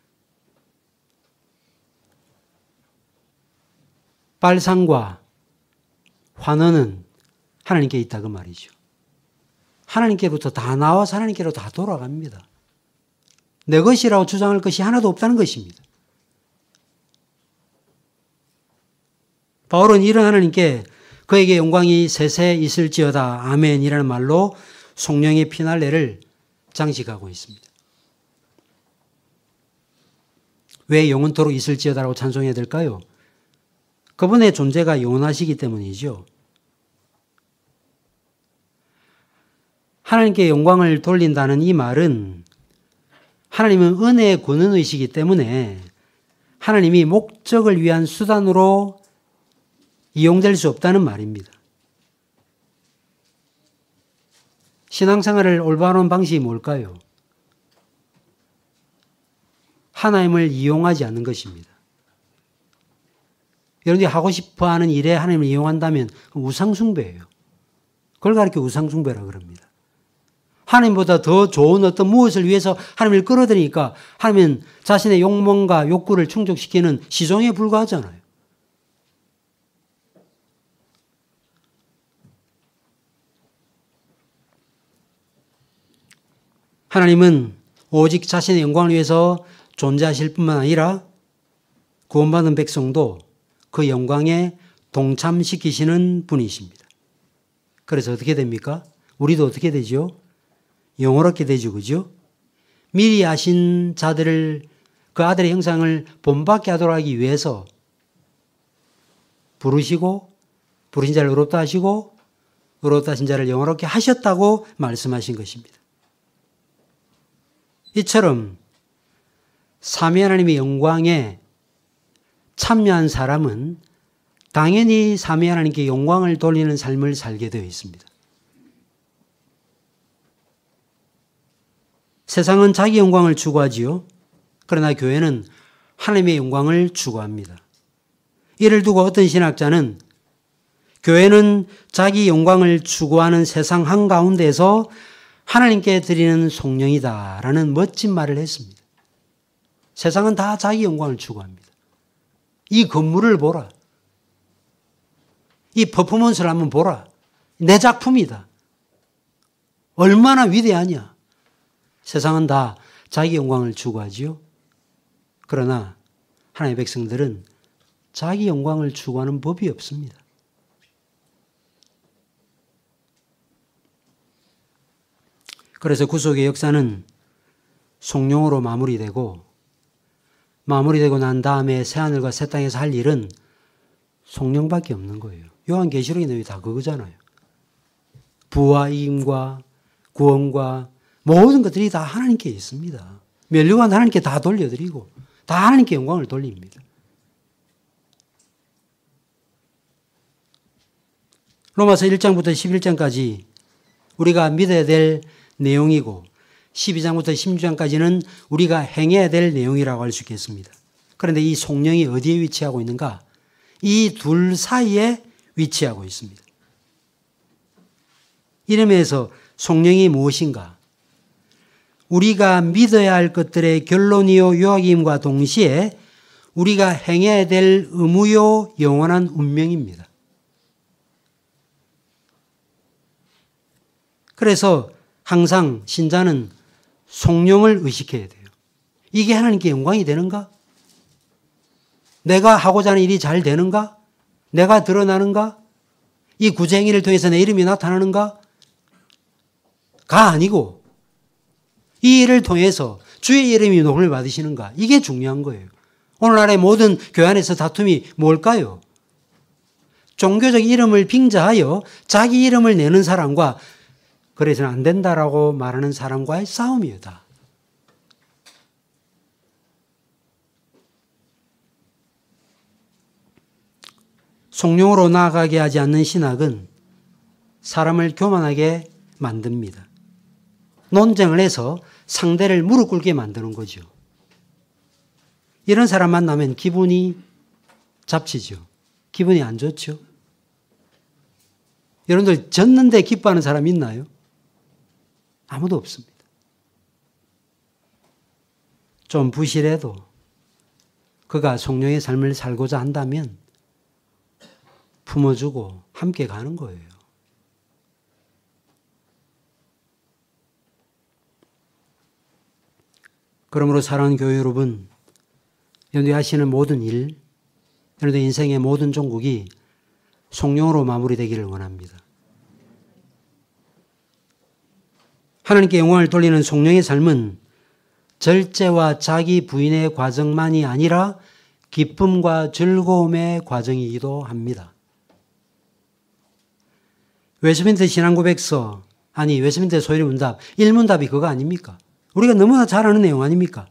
발상과 환원은 하나님께 있다 그 말이죠. 하나님께로부터 다 나와서 하나님께로 다 돌아갑니다. 내 것이라고 주장할 것이 하나도 없다는 것입니다. 바울은 이런 하나님께 그에게 영광이 세세 있을지어다 아멘이라는 말로 성령의 피날레를 장식하고 있습니다. 왜 영원토록 있을지어다라고 찬송해야 될까요? 그분의 존재가 영원하시기 때문이죠. 하나님께 영광을 돌린다는 이 말은 하나님은 은혜의 권능이시기 때문에 하나님이 목적을 위한 수단으로 이용될 수 없다는 말입니다. 신앙생활을 올바른 방식이 뭘까요? 하나님을 이용하지 않는 것입니다. 여러분이 하고 싶어하는 일에 하나님을 이용한다면 우상숭배예요. 그걸 가리켜 우상숭배라고 그럽니다. 하나님보다 더 좋은 어떤 무엇을 위해서 하나님을 끌어들이니까 하나님은 자신의 욕망과 욕구를 충족시키는 시종에 불과하잖아요. 하나님은 오직 자신의 영광을 위해서 존재하실 뿐만 아니라 구원받은 백성도 그 영광에 동참시키시는 분이십니다. 그래서 어떻게 됩니까? 우리도 어떻게 되죠? 영원하게 되죠. 그죠? 미리 아신 자들을 그 아들의 형상을 본받게 하도록 하기 위해서 부르시고 부르신 자를 의롭다 하시고 의롭다 하신 자를 영원하게 하셨다고 말씀하신 것입니다. 이처럼 삼위 하나님의 영광에 참여한 사람은 당연히 삼위 하나님께 영광을 돌리는 삶을 살게 되어 있습니다. 세상은 자기 영광을 추구하지요. 그러나 교회는 하나님의 영광을 추구합니다. 이를 두고 어떤 신학자는 교회는 자기 영광을 추구하는 세상 한가운데서 하나님께 드리는 송영이다라는 멋진 말을 했습니다. 세상은 다 자기 영광을 추구합니다. 이 건물을 보라. 이 퍼포먼스를 한번 보라. 내 작품이다. 얼마나 위대하냐. 세상은 다 자기 영광을 추구하지요. 그러나 하나님의 백성들은 자기 영광을 추구하는 법이 없습니다. 그래서 구속의 역사는 성령으로 마무리되고 난 다음에 새하늘과 새 땅에서 할 일은 성령밖에 없는 거예요. 요한계시록의 내용이 다 그거잖아요. 부와 이김과 구원과 모든 것들이 다 하나님께 있습니다. 면류관 하나님께 다 돌려드리고 다 하나님께 영광을 돌립니다. 로마서 1장부터 11장까지 우리가 믿어야 될 내용이고 12장부터 16장까지는 우리가 행해야 될 내용이라고 할 수 있겠습니다. 그런데 이 성령이 어디에 위치하고 있는가? 이 둘 사이에 위치하고 있습니다. 이름에서 성령이 무엇인가? 우리가 믿어야 할 것들의 결론이요 요약임과 동시에 우리가 행해야 될 의무요 영원한 운명입니다. 그래서 항상 신자는 성령을 의식해야 돼요. 이게 하나님께 영광이 되는가? 내가 하고자 하는 일이 잘 되는가? 내가 드러나는가? 이 구제행위를 통해서 내 이름이 나타나는가? 가 아니고 이 일을 통해서 주의 이름이 높임을 받으시는가? 이게 중요한 거예요. 오늘날의 모든 교회 안에서 다툼이 뭘까요? 종교적 이름을 빙자하여 자기 이름을 내는 사람과 그래서는 안 된다라고 말하는 사람과의 싸움이에요, 다. 성령으로 나아가게 하지 않는 신학은 사람을 교만하게 만듭니다. 논쟁을 해서 상대를 무릎 꿇게 만드는 거죠. 이런 사람 만나면 기분이 잡치죠. 기분이 안 좋죠. 여러분들 졌는데 기뻐하는 사람 있나요? 아무도 없습니다. 좀 부실해도 그가 성령의 삶을 살고자 한다면 품어주고 함께 가는 거예요. 그러므로 사랑하는 교회 여러분, 여러분들이 하시는 모든 일, 여러분들 인생의 모든 종국이 성령으로 마무리되기를 원합니다. 하나님께 영광을 돌리는 성령의 삶은 절제와 자기 부인의 과정만이 아니라 기쁨과 즐거움의 과정이기도 합니다. 웨스트민스터 신앙고백서, 아니 웨스트민스터 소요리 문답, 1문답이 그거 아닙니까? 우리가 너무나 잘 아는 내용 아닙니까?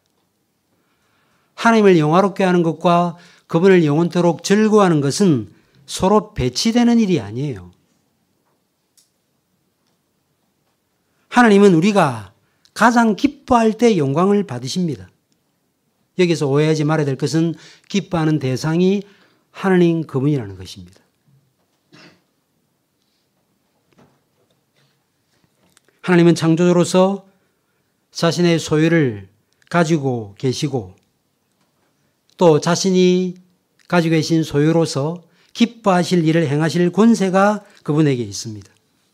하나님을 영화롭게 하는 것과 그분을 영원토록 즐거워하는 것은 서로 배치되는 일이 아니에요. 하나님은 우리가 가장 기뻐할 때 영광을 받으십니다. 여기서 오해하지 말아야 될 것은 기뻐하는 대상이 하나님 그분이라는 것입니다. 하나님은 창조주로서 자신의 소유를 가지고 계시고 또 자신이 가지고 계신 소유로서 기뻐하실 일을 행하실 권세가 그분에게 있습니다.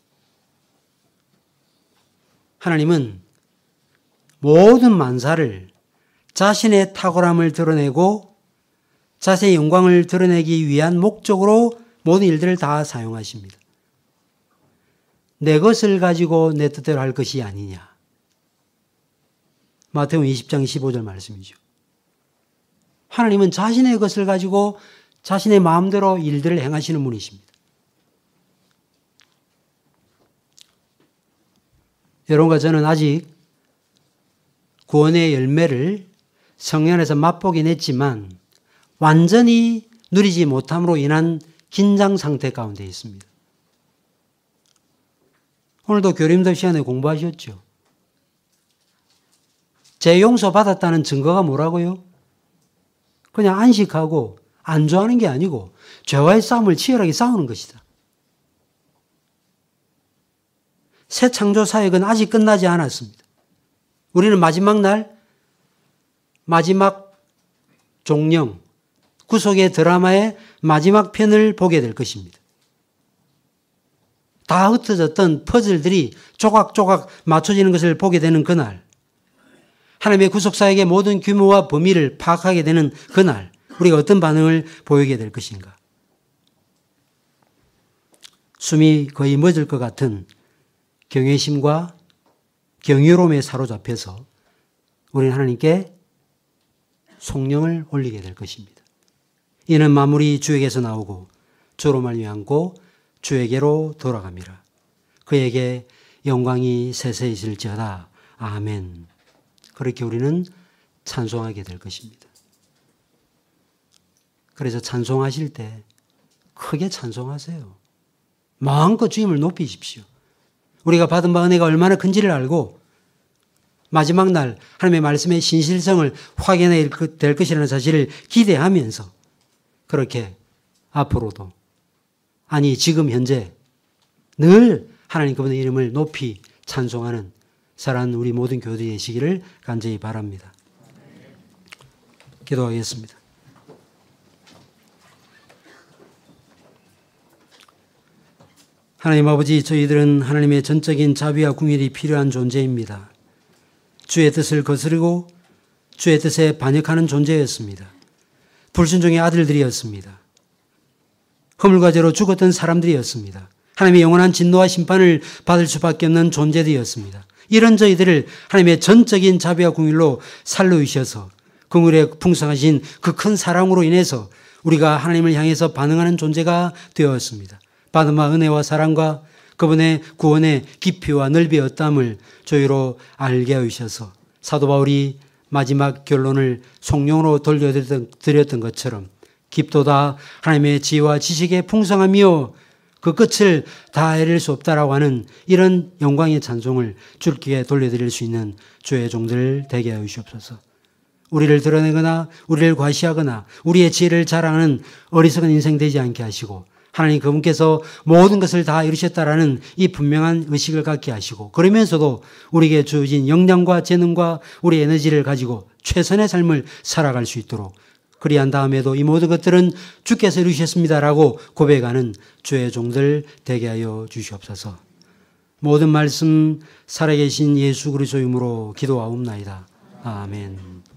하나님은 모든 만사를 자신의 탁월함을 드러내고 자신의 영광을 드러내기 위한 목적으로 모든 일들을 다 사용하십니다. 내 것을 가지고 내 뜻대로 할 것이 아니냐. 마태복음 20장 15절 말씀이죠. 하나님은 자신의 것을 가지고 자신의 마음대로 일들을 행하시는 분이십니다. 여러분과 저는 아직 구원의 열매를 성령 안에서 맛보긴 했지만 완전히 누리지 못함으로 인한 긴장 상태 가운데 있습니다. 오늘도 교림도 시간에 공부하셨죠? 제 용서 받았다는 증거가 뭐라고요? 그냥 안식하고 안주하는 게 아니고 죄와의 싸움을 치열하게 싸우는 것이다. 새 창조 사역은 아직 끝나지 않았습니다. 우리는 마지막 날, 마지막 종령, 구속의 드라마의 마지막 편을 보게 될 것입니다. 다 흩어졌던 퍼즐들이 조각조각 맞춰지는 것을 보게 되는 그날, 하나님의 구속사역의 모든 규모와 범위를 파악하게 되는 그날, 우리가 어떤 반응을 보이게 될 것인가. 숨이 거의 멎을 것 같은 경외심과 경유로움에 사로잡혀서 우리는 하나님께 성령을 올리게 될 것입니다. 이는 만물이 주에게서 나오고 주로 말미암고 주에게로 돌아갑니다. 그에게 영광이 세세이실지어다. 아멘. 그렇게 우리는 찬송하게 될 것입니다. 그래서 찬송하실 때 크게 찬송하세요. 마음껏 주님을 높이십시오. 우리가 받은 바 은혜가 얼마나 큰지를 알고 마지막 날 하나님의 말씀의 신실성을 확인해야 될 것이라는 사실을 기대하면서 그렇게 앞으로도, 아니 지금 현재 늘 하나님 그분의 이름을 높이 찬송하는 사랑하는 우리 모든 교우들이 되시기를 간절히 바랍니다. 기도하겠습니다. 하나님 아버지, 저희들은 하나님의 전적인 자비와 궁율이 필요한 존재입니다. 주의 뜻을 거스르고 주의 뜻에 반역하는 존재였습니다. 불순종의 아들들이었습니다. 허물과 죄로 죽었던 사람들이었습니다. 하나님의 영원한 진노와 심판을 받을 수밖에 없는 존재들이었습니다. 이런 저희들을 하나님의 전적인 자비와 궁율로 살려주셔서 긍휼에 풍성하신 그 큰 사랑으로 인해서 우리가 하나님을 향해서 반응하는 존재가 되었습니다. 받은 바 은혜와 사랑과 그분의 구원의 깊이와 넓이의 어땀을 저희로 알게 하셔서 사도 바울이 마지막 결론을 성령으로 돌려드렸던 것처럼 깊도다 하나님의 지혜와 지식의 풍성함이요 그 끝을 다 헤아릴 수 없다라고 하는 이런 영광의 찬송을 주께 돌려드릴 수 있는 주의 종들 되게 하여 주시옵소서. 우리를 드러내거나 우리를 과시하거나 우리의 지혜를 자랑하는 어리석은 인생 되지 않게 하시고 하나님 그분께서 모든 것을 다 이루셨다라는 이 분명한 의식을 갖게 하시고 그러면서도 우리에게 주어진 역량과 재능과 우리 에너지를 가지고 최선의 삶을 살아갈 수 있도록 그리한 다음에도 이 모든 것들은 주께서 이루셨습니다라고 고백하는 주의 종들 되게 하여 주시옵소서. 모든 말씀 살아계신 예수 그리스도의 이름으로 기도하옵나이다. 아멘.